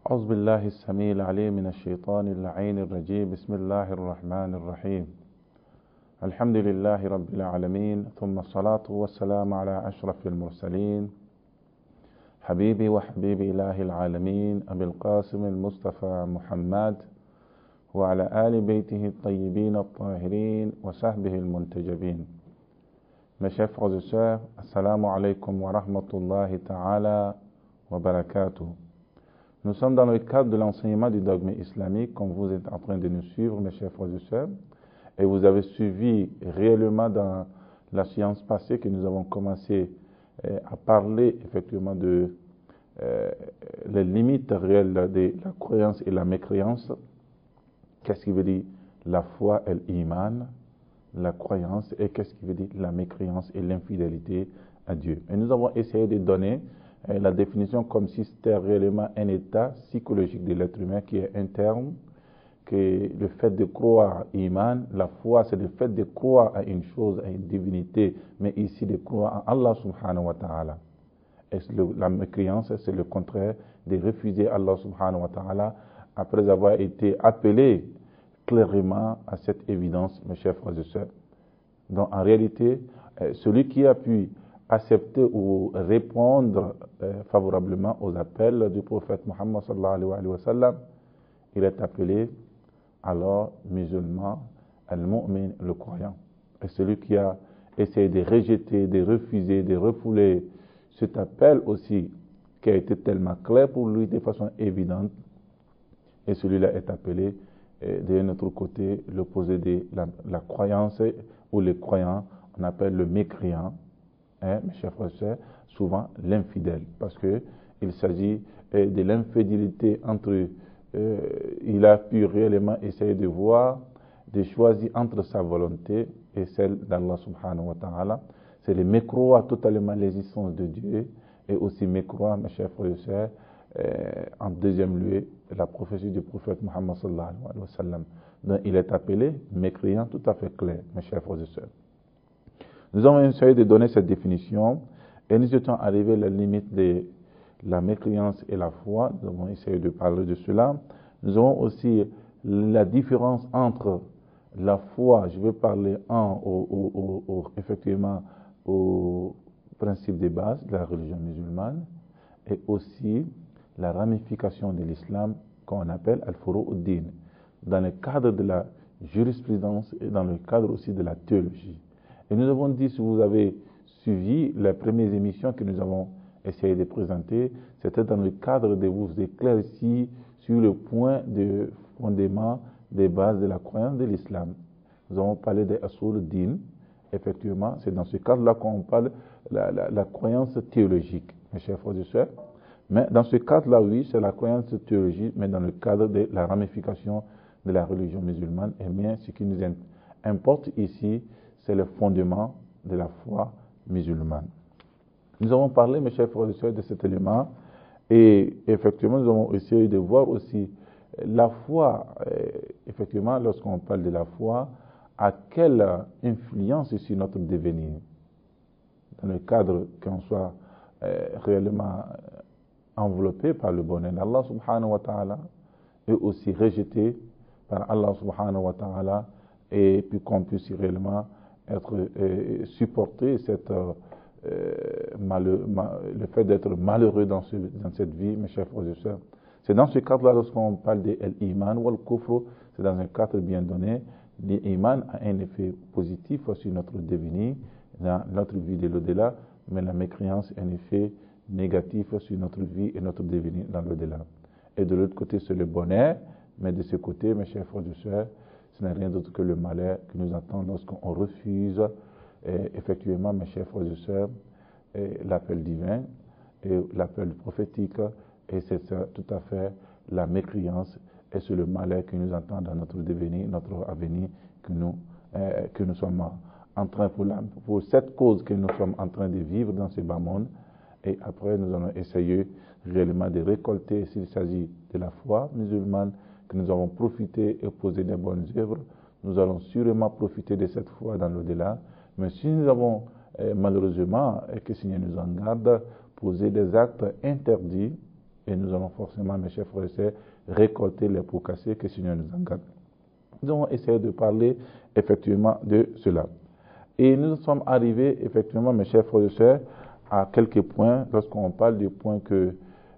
أعوذ بالله السميع العليم من الشيطان اللعين الرجيم. بسم الله الرحمن الرحيم. الحمد لله رب العالمين، ثم الصلاة والسلام على أشرف المرسلين حبيبي وحبيب إله العالمين أبي القاسم المصطفى محمد وعلى آل بيته الطيبين الطاهرين وصحبه المنتجبين. Mes chers frères et sœurs, assalamu alaikum wa rahmatullahi ta'ala wa barakatuh. Nous sommes dans le cadre de l'enseignement du dogme islamique, comme vous êtes en train de nous suivre, mes chers frères et sœurs, et vous avez suivi réellement dans la séance passée que nous avons commencé à parler effectivement de les limites réelles de la croyance et la mécréance. Qu'est-ce qui veut dire la foi et l'iman, la croyance, et qu'est-ce qui veut dire la mécréance et l'infidélité à Dieu. Et nous avons essayé de donner la définition comme si c'était réellement un état psychologique de l'être humain qui est interne, que le fait de croire iman, la foi c'est le fait de croire à une chose, à une divinité, mais ici de croire en Allah subhanahu wa ta'ala. Et la mécréance c'est le contraire de refuser Allah subhanahu wa ta'ala après avoir été appelé clairement à cette évidence, mes chers frères et sœurs. Donc en réalité, celui qui a pu accepter ou répondre favorablement aux appels du prophète Muhammad sallallahu alayhi wa sallam, il est appelé alors musulman, al-mu'min, le croyant. Et celui qui a essayé de rejeter, de refuser, de refouler cet appel aussi, qui a été tellement clair pour lui de façon évidente, et celui-là est appelé de notre côté l'opposé de la croyance ou les croyants, on appelle le mécréant. Mes chers frères et sœurs, souvent l'infidèle, parce que il s'agit de l'infidélité entre il a pu réellement essayer de voir, de choisir entre sa volonté et celle d'Allah subhanahu wa ta'ala. C'est de mécroire totalement l'existence de Dieu et aussi mécroire, mes chers frères et sœurs, en deuxième lieu, la prophétie du prophète Muhammad sallallahu alayhi wa sallam. Donc il est appelé mécréant tout à fait clair, mes chers frères et sœurs. Nous avons essayé de donner cette définition et nous étions arrivés à la limite de la mécréance et la foi. Nous avons essayé de parler de cela. Nous avons aussi la différence entre la foi, je vais parler effectivement au principe de base de la religion musulmane, et aussi la ramification de l'islam qu'on appelle al-furu'ud-din, dans le cadre de la jurisprudence et dans le cadre aussi de la théologie. Et nous avons dit, si vous avez suivi les premières émissions que nous avons essayé de présenter, c'était dans le cadre de vous éclaircir sur le point de fondement des bases de la croyance de l'islam. Nous avons parlé des Asul-Din, effectivement, c'est dans ce cadre-là qu'on parle de la croyance théologique, mes chers frères et sœurs. Mais dans ce cadre-là, oui, c'est la croyance théologique, mais dans le cadre de la ramification de la religion musulmane. Et bien, ce qui nous importe ici, c'est le fondement de la foi musulmane. Nous avons parlé, mes chers frères et sœurs, de cet élément, et effectivement, nous avons essayé de voir aussi la foi, effectivement, lorsqu'on parle de la foi, à quelle influence sur notre devenir, dans le cadre qu'on soit réellement enveloppé par le bonheur d'Allah subhanahu wa ta'ala, et aussi rejeté par Allah subhanahu wa ta'ala, et puis qu'on puisse réellement supporter le fait d'être malheureux dans cette vie, mes chers frères et sœurs. C'est dans ce cadre-là, lorsqu'on parle de l'iman ou al-kufr, c'est dans un cadre bien donné. L'iman a un effet positif sur notre devenir, dans notre vie de l'au-delà, mais la mécréance a un effet négatif sur notre vie et notre devenir dans l'au-delà. Et de l'autre côté, c'est le bonheur, mais de ce côté, mes chers frères et sœurs, ce n'est rien d'autre que le malheur qui nous attend lorsqu'on refuse, effectivement, mes chers frères et sœurs, l'appel divin et l'appel prophétique, et c'est tout à fait la mécréance, et c'est le malheur qui nous attend dans notre devenir, notre avenir, que nous sommes en train, pour cette cause que nous sommes en train de vivre dans ce bas monde, et après nous allons essayer réellement de récolter, s'il s'agit de la foi musulmane, que nous avons profité et posé des bonnes œuvres, nous allons sûrement profiter de cette foi dans l'au-delà. Mais si nous avons malheureusement, et que le Seigneur nous en garde, posé des actes interdits, et nous allons forcément, mes chers frères et sœurs, récolter les pots cassés que le Seigneur nous en garde. Nous allons essayer de parler effectivement de cela. Et nous sommes arrivés effectivement, mes chers frères et sœurs, à quelques points lorsqu'on parle du point que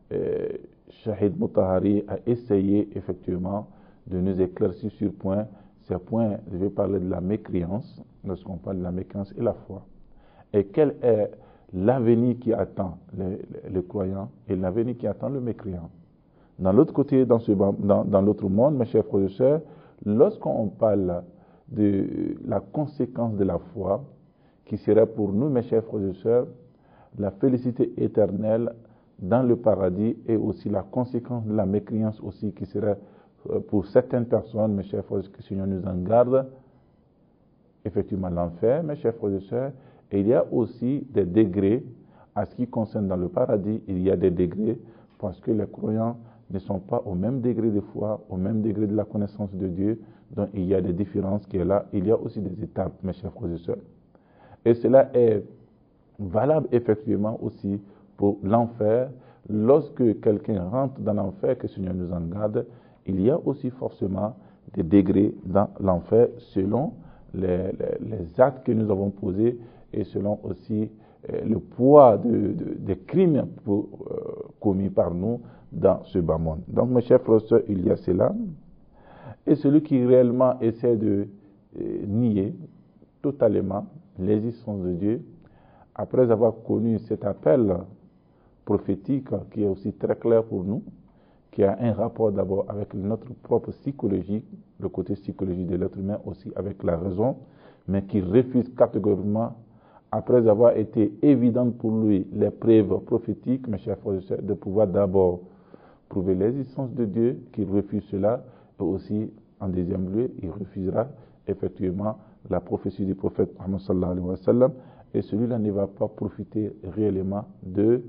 Shahid Mutahari a essayé effectivement de nous éclaircir sur point. Ces points, je vais parler de la mécréance, lorsqu'on parle de la mécréance et la foi. Et quel est l'avenir qui attend le croyant et l'avenir qui attend le mécréant. Dans l'autre côté, dans l'autre monde, mes chers frères et sœurs, lorsqu'on parle de la conséquence de la foi, qui serait pour nous, mes chers frères et sœurs, la félicité éternelle dans le paradis et aussi la conséquence de la mécréance aussi, qui serait pour certaines personnes, mes chers frères, que le Seigneur nous en garde, effectivement l'enfer, mes chers frères et sœurs, et il y a aussi des degrés, à ce qui concerne dans le paradis, il y a des degrés, parce que les croyants ne sont pas au même degré de foi, au même degré de la connaissance de Dieu, donc il y a des différences qui est là, il y a aussi des étapes, mes chers frères et sœurs. Et cela est valable effectivement aussi pour l'enfer. Lorsque quelqu'un rentre dans l'enfer, que le Seigneur nous en garde, il y a aussi forcément des degrés dans l'enfer selon les actes que nous avons posés et selon aussi le poids des crimes commis par nous dans ce bas monde. Donc, mes chers frères et sœurs, il y a cela. Et celui qui réellement essaie de nier totalement l'existence de Dieu, après avoir connu cet appel prophétique qui est aussi très clair pour nous, qui a un rapport d'abord avec notre propre psychologie, le côté psychologique de l'être humain, aussi avec la raison, mais qui refuse catégoriquement, après avoir été évident pour lui les preuves prophétiques, mes chers frères et sœurs, de pouvoir d'abord prouver l'existence de Dieu, qui refuse cela, et aussi, en deuxième lieu, il refusera effectivement la prophétie du prophète Muhammad sallallahu alayhi wa sallam, et celui-là ne va pas profiter réellement du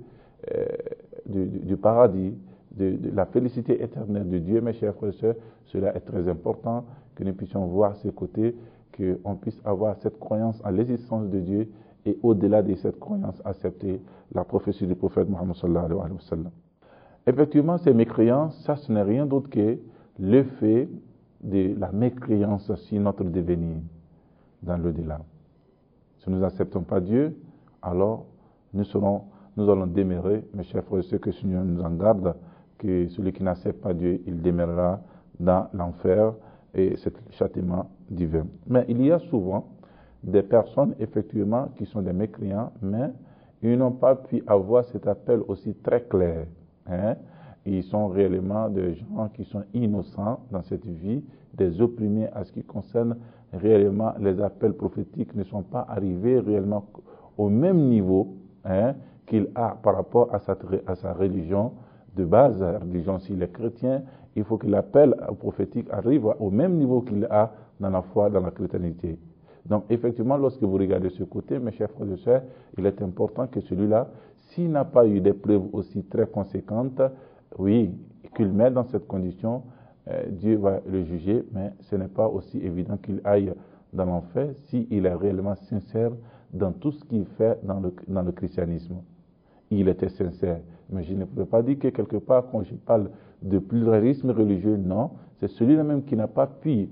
paradis, de la félicité éternelle de Dieu, mes chers frères et sœurs. Cela est très important que nous puissions voir ce côté, qu'on puisse avoir cette croyance en l'existence de Dieu et au-delà de cette croyance, accepter la prophétie du prophète Muhammad sallallahu alayhi wa sallam. Effectivement, ces mécréances, ça ce n'est rien d'autre que le fait de la mécréance sur notre devenir dans l'au-delà. Si nous n'acceptons pas Dieu, alors nous allons demeurer, mes chers frères et sœurs, que le Seigneur nous en garde, que celui qui n'accepte pas Dieu, il demeurera dans l'enfer et cet châtiment divin. Mais il y a souvent des personnes, effectivement, qui sont des mécréants, mais ils n'ont pas pu avoir cet appel aussi très clair. Ils sont réellement des gens qui sont innocents dans cette vie, des opprimés à ce qui concerne réellement les appels prophétiques ne sont pas arrivés réellement au même niveau qu'il a par rapport à sa religion de base, la religion s'il est chrétien, il faut que l'appel prophétique arrive au même niveau qu'il a dans la foi, dans la chrétienté. Donc effectivement, lorsque vous regardez ce côté, mes chers frères et sœurs, il est important que celui-là, s'il n'a pas eu des preuves aussi très conséquentes, oui, qu'il met dans cette condition, Dieu va le juger, mais ce n'est pas aussi évident qu'il aille dans l'enfer s'il est réellement sincère dans tout ce qu'il fait dans le christianisme. Il était sincère, mais je ne peux pas dire que quelque part, quand je parle de pluralisme religieux, non, c'est celui-là même qui n'a pas pu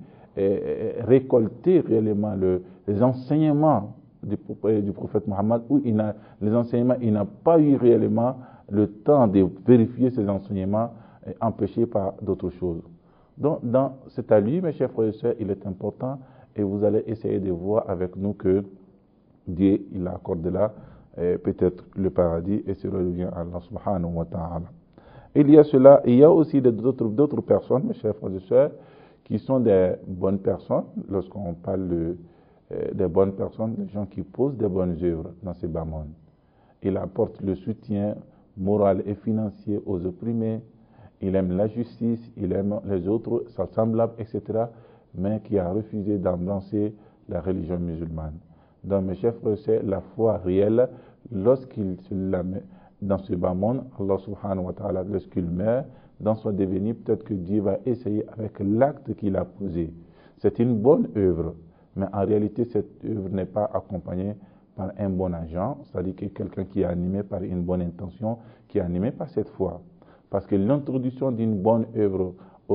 récolter réellement les enseignements du prophète Mohammed, ou les enseignements, il n'a pas eu réellement le temps de vérifier ces enseignements empêchés par d'autres choses. Donc, c'est à lui, mes chers frères et sœurs, il est important, et vous allez essayer de voir avec nous que Dieu, il accorde là peut-être le paradis, et cela revient à Allah subhanahu wa ta'ala. Il y a cela, il y a aussi d'autres personnes, mes chers frères et sœurs, qui sont des bonnes personnes, lorsqu'on parle des bonnes personnes, des gens qui posent des bonnes œuvres dans ces bas mondes. Il apporte le soutien moral et financier aux opprimés, il aime la justice, il aime les autres, sa semblable, etc., mais qui a refusé d'embrasser la religion musulmane. Donc, mes chers frères et sœurs, la foi réelle, lorsqu'il se la met dans ce bas monde, Allah subhanahu wa ta'ala, lorsqu'il meurt, dans son devenir, peut-être que Dieu va essayer avec l'acte qu'il a posé. C'est une bonne œuvre, mais en réalité, cette œuvre n'est pas accompagnée par un bon agent, c'est-à-dire que quelqu'un qui est animé par une bonne intention, qui est animé par cette foi. Parce que l'introduction d'une bonne œuvre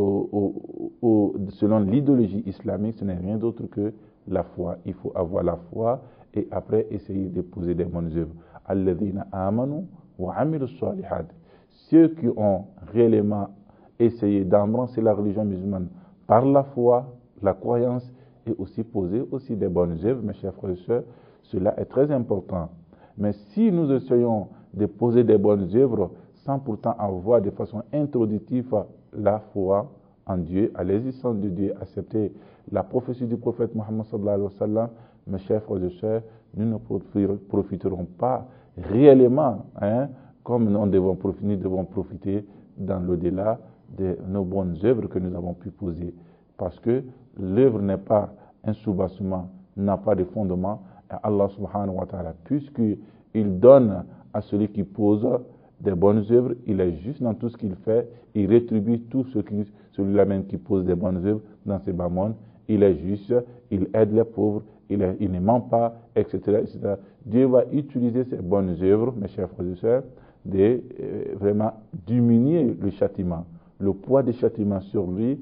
selon l'idéologie islamique, ce n'est rien d'autre que la foi. Il faut avoir la foi et après essayer de poser des bonnes œuvres. Alladhina amanu wa amilu salihat. Ceux qui ont réellement essayé d'embrasser la religion musulmane par la foi, la croyance et aussi poser aussi des bonnes œuvres, mes chers frères et sœurs, cela est très important. Mais si nous essayons de poser des bonnes œuvres sans pourtant avoir de façon introductive la foi en Dieu, à l'existence de Dieu, accepter la prophétie du prophète Mohammed sallallahu alayhi wa sallam, mes chers frères et sœurs, nous ne profiterons pas réellement, comme nous devons profiter dans l'au-delà de nos bonnes œuvres que nous avons pu poser. Parce que l'œuvre n'est pas un soubassement, n'a pas de fondement. Et Allah subhanahu wa ta'ala, puisqu'il donne à celui qui pose des bonnes œuvres, il est juste dans tout ce qu'il fait, il rétribue tout celui-là même qui pose des bonnes œuvres dans ce bas monde, il est juste, il aide les pauvres, il ne ment pas, etc., etc. Dieu va utiliser ces bonnes œuvres, mes chers frères et sœurs, de vraiment diminuer le châtiment, le poids des châtiments sur lui,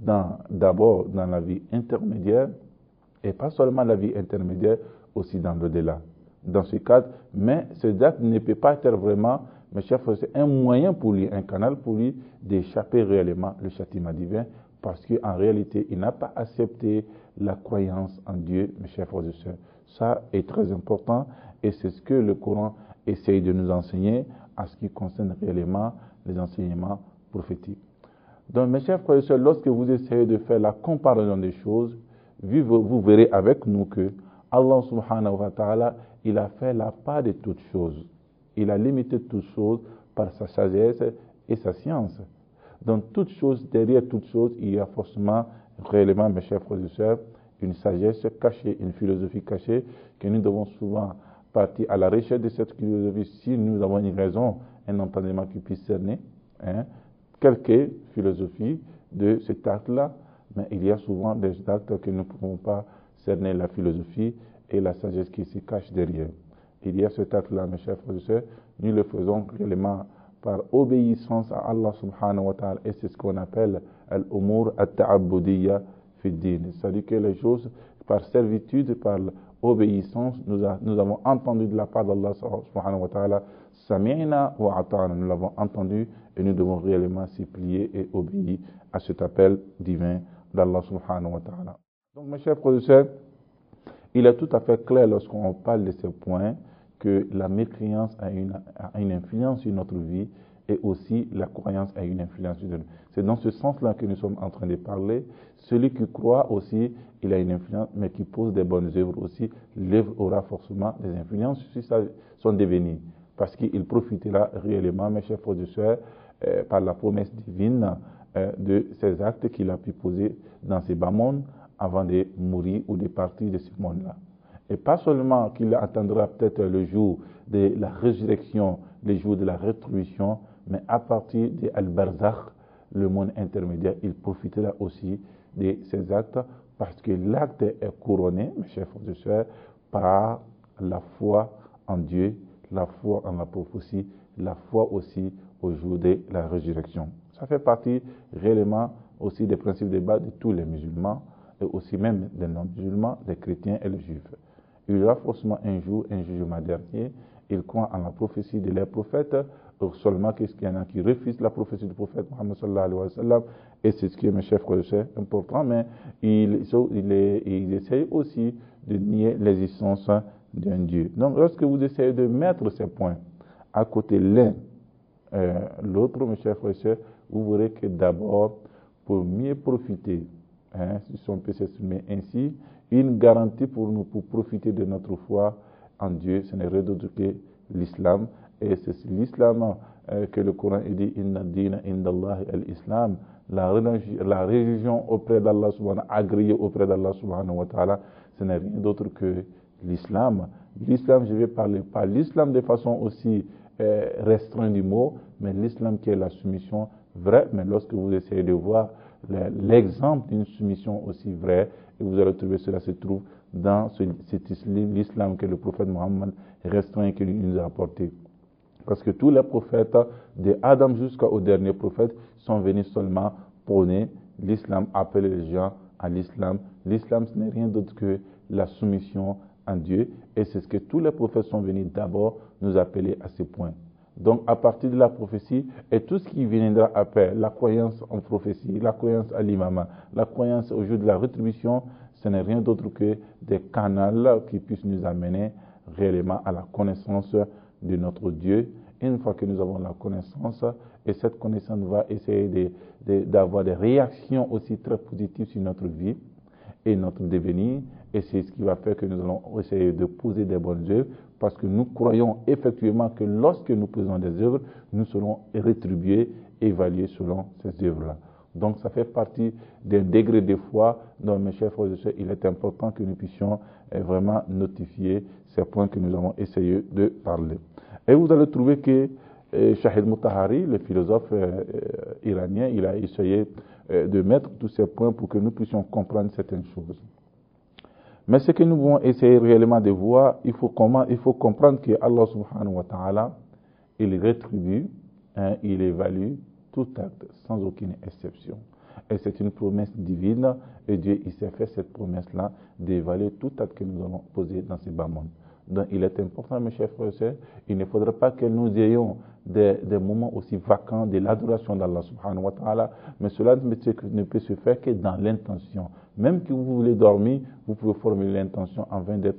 d'abord dans la vie intermédiaire, et pas seulement la vie intermédiaire, aussi dans l'au-delà. Dans ce cadre, mais ce acte ne peut pas être vraiment, mes chers frères, c'est un moyen pour lui, un canal pour lui d'échapper réellement le châtiment divin, parce qu'en réalité, il n'a pas accepté la croyance en Dieu, mes chers frères et sœurs. Ça est très important et c'est ce que le Coran essaye de nous enseigner en ce qui concerne réellement les enseignements prophétiques. Donc, mes chers frères et sœurs, lorsque vous essayez de faire la comparaison des choses, vous verrez avec nous que Allah subhanahu wa ta'ala, il a fait la part de toutes choses. Il a limité toutes choses par sa sagesse et sa science. Dans toutes choses, derrière toutes choses, il y a forcément, réellement, mes chers frères et sœurs, une sagesse cachée, une philosophie cachée, que nous devons souvent partir à la recherche de cette philosophie si nous avons une raison, un entendement qui puisse cerner, quelque philosophie de cet acte-là, mais il y a souvent des actes que nous ne pouvons pas cerner la philosophie et la sagesse qui se cache derrière. Il y a cet acte-là, mes chers frères et sœurs, nous le faisons réellement par obéissance à Allah subhanahu wa ta'ala, et c'est ce qu'on appelle al-umur at-ta'abbudiyya fi din. C'est-à-dire que les choses, par servitude, par obéissance, nous avons entendu de la part d'Allah subhanahu wa ta'ala, sami'na wa ata'na, nous l'avons entendu et nous devons réellement s'y plier et obéir à cet appel divin d'Allah subhanahu wa ta'ala. Donc mes chers frères et sœurs, il est tout à fait clair lorsqu'on parle de ce point que la mécréance a une influence sur notre vie et aussi la croyance a une influence sur nous. C'est dans ce sens-là que nous sommes en train de parler. Celui qui croit aussi, il a une influence, mais qui pose des bonnes œuvres aussi, l'œuvre aura forcément des influences sur son devenir. Parce qu'il profitera réellement, mes chers frères et sœurs, par la promesse divine de ces actes qu'il a pu poser dans ces bas mondes avant de mourir ou de partir de ce monde-là. Et pas seulement qu'il attendra peut-être le jour de la résurrection, le jour de la rétribution, mais à partir de Al-Barzakh, le monde intermédiaire, il profitera aussi de ces actes parce que l'acte est couronné, mes chers frères et sœurs, par la foi en Dieu, la foi en la prophétie, la foi aussi au jour de la résurrection. Ça fait partie réellement aussi des principes de base de tous les musulmans et aussi même des non-musulmans, des chrétiens et les juifs. Il y aura forcément un jour, un jugement dernier. Ils croient en la prophétie de leurs prophètes, seulement qu'il y en a qui refusent la prophétie du prophète Mohammed sallallahu alayhi wa sallam, et c'est ce qui est, mes chers frères et sœurs, important, mais ils essayent aussi de nier l'existence d'un Dieu. Donc, lorsque vous essayez de mettre ces points à côté l'un, l'autre, mes chers frères et sœurs, vous verrez que d'abord, pour mieux profiter, si on peut s'exprimer ainsi, une garantie pour nous pour profiter de notre foi en Dieu, ce n'est rien d'autre que l'islam. Et c'est l'islam que le Coran dit Inna dina indallahi al-islam. La religion auprès d'Allah subhanahu agréée auprès d'Allah subhanahu wa ta'ala, ce n'est rien d'autre que l'islam. L'islam, je vais parler pas l'islam de façon aussi restreinte du mot, mais l'islam qui est la soumission vraie. Mais lorsque vous essayez de voir l'exemple d'une soumission aussi vraie, et vous allez trouver cela se trouve dans l'islam que le prophète Mohammed restreint qu'il nous a apporté. Parce que tous les prophètes, de Adam jusqu'au dernier prophète, sont venus seulement prôner l'islam, appeler les gens à l'islam. L'islam, ce n'est rien d'autre que la soumission à Dieu. Et c'est ce que tous les prophètes sont venus d'abord nous appeler à ce point. Donc, à partir de la prophétie, et tout ce qui viendra après, la croyance en prophétie, la croyance à l'imama, la croyance au jour de la rétribution, ce n'est rien d'autre que des canaux qui puissent nous amener réellement à la connaissance de notre Dieu. Et une fois que nous avons la connaissance, et cette connaissance va essayer d'avoir des réactions aussi très positives sur notre vie et notre devenir, et c'est ce qui va faire que nous allons essayer de poser des bonnes œuvres, parce que nous croyons effectivement que lorsque nous posons des œuvres, nous serons rétribués, évalués selon ces œuvres-là. Donc ça fait partie d'un degré de foi dont, mes chers frères et sœurs, il est important que nous puissions vraiment notifier ces points que nous avons essayé de parler. Et vous allez trouver que Shahid Mutahari, le philosophe iranien, il a essayé de mettre tous ces points pour que nous puissions comprendre certaines choses. Mais ce que nous voulons essayer réellement de voir, il faut comprendre que Allah subhanahu wa ta'ala, il rétribue, il évalue tout acte sans aucune exception. Et c'est une promesse divine, et Dieu il s'est fait cette promesse-là d'évaluer tout acte que nous allons poser dans ce bas monde. Donc il est important, mes chers frères et sœurs, il ne faudrait pas que nous ayons des moments aussi vacants de l'adoration d'Allah subhanahu wa ta'ala, mais cela ne peut se faire que dans l'intention. Même que vous voulez dormir, vous pouvez formuler l'intention afin de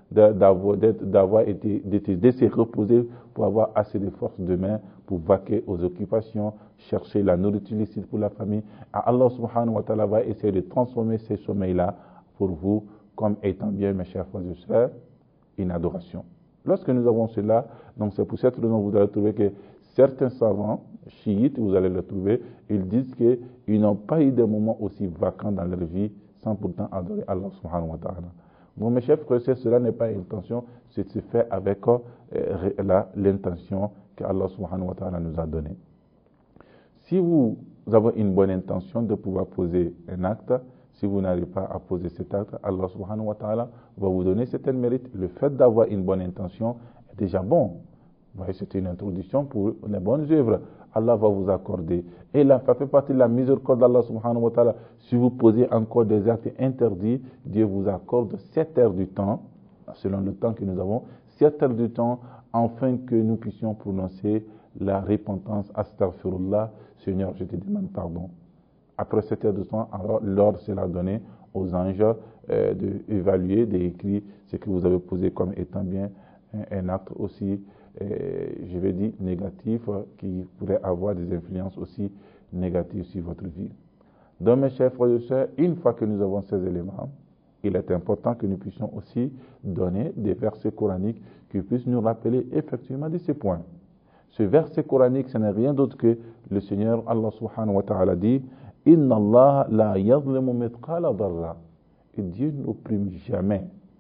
se reposer pour avoir assez de force demain pour vaquer aux occupations, chercher la nourriture licite pour la famille. Et Allah subhanahu wa ta'ala va essayer de transformer ces sommeils-là pour vous comme étant bien, mes chers frères et sœurs, une adoration. Lorsque nous avons cela, donc c'est pour cette raison que vous allez trouver que certains savants chiites, vous allez le trouver, ils disent qu'ils n'ont pas eu de moments aussi vacants dans leur vie sans pourtant adorer Allah subhanahu wa ta'ala. Bon, mes chers frères et sœurs, cela n'est pas une intention, c'est se fait avec l'intention que Allah subhanahu wa ta'ala nous a donnée. Si vous avez une bonne intention de pouvoir poser un acte, si vous n'arrivez pas à poser cet acte, Allah subhanahu wa ta'ala va vous donner certains mérites. Le fait d'avoir une bonne intention est déjà bon. Vous voyez, c'est une introduction pour les bonnes œuvres. Allah va vous accorder. Et là, ça fait partie de la miséricorde d'Allah subhanahu wa ta'ala. Si vous posez encore des actes interdits, Dieu vous accorde 7 heures du temps, selon le temps que nous avons, 7 heures du temps, afin que nous puissions prononcer la repentance. Astaghfirullah, Seigneur, je te demande pardon. Après 7 heures de temps, alors l'ordre sera donné aux anges d'évaluer, d'écrire ce que vous avez posé comme étant bien un acte aussi, je vais dire, négatif, qui pourrait avoir des influences aussi négatives sur votre vie. Donc, mes chers frères et sœurs, une fois que nous avons ces éléments, il est important que nous puissions aussi donner des versets coraniques qui puissent nous rappeler effectivement de ces points. Ce verset coranique, ce n'est rien d'autre que le Seigneur Allah subhanahu wa ta'ala dit « Inna Allah la yazlimu mithqala dharra » Et Dieu n'opprime jamais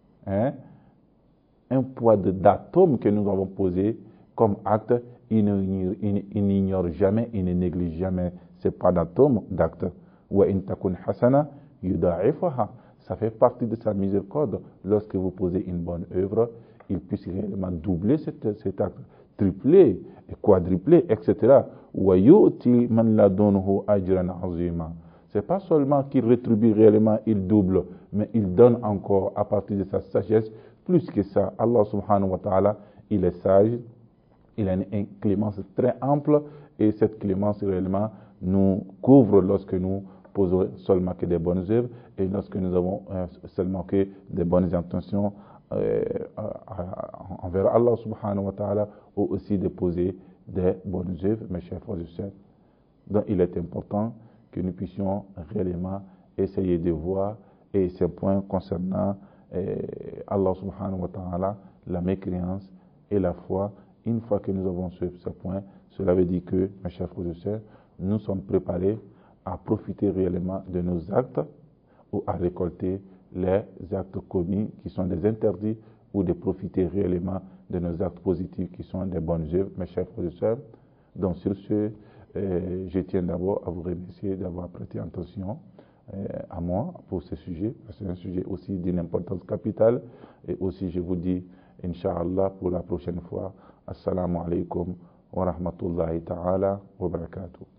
un poids d'atome que nous avons posé comme acte. Il n'ignore jamais, il ne néglige jamais ce poids d'atome d'acte. « Wa in takun hasana yudha'ifaha » Ça fait partie de sa miséricorde. Lorsque vous posez une bonne œuvre, il puisse réellement doubler cet acte, tripler, quadrupler, etc. وَيُؤْتِي مَنْ لَدُنْهُ أَجْرًا عَظِيمًا. C'est pas seulement qu'il rétribue réellement, il double, mais il donne encore à partir de sa sagesse plus que ça. Allah subhanahu wa ta'ala, il est sage, il a une clémence très ample et cette clémence réellement nous couvre lorsque nous posons seulement que des bonnes œuvres et lorsque nous avons seulement que des bonnes intentions envers Allah subhanahu wa ta'ala ou aussi de poser des bonnes œuvres, mes chers frères et sœurs. Donc il est important que nous puissions réellement essayer de voir et ces points concernant Allah subhanahu wa ta'ala, la mécréance et la foi. Une fois que nous avons ce point, cela veut dire que, mes chers frères et sœurs, nous sommes préparés à profiter réellement de nos actes ou à récolter les actes commis qui sont des interdits ou de profiter réellement de nos actes positifs qui sont des bonnes œuvres, mes chers frères et sœurs. Donc sur ce, je tiens d'abord à vous remercier d'avoir prêté attention à moi pour ce sujet, parce que c'est un sujet aussi d'une importance capitale. Et aussi, je vous dis, Inch'Allah, pour la prochaine fois, Assalamu alaikum wa rahmatullahi ta'ala wa barakatuh.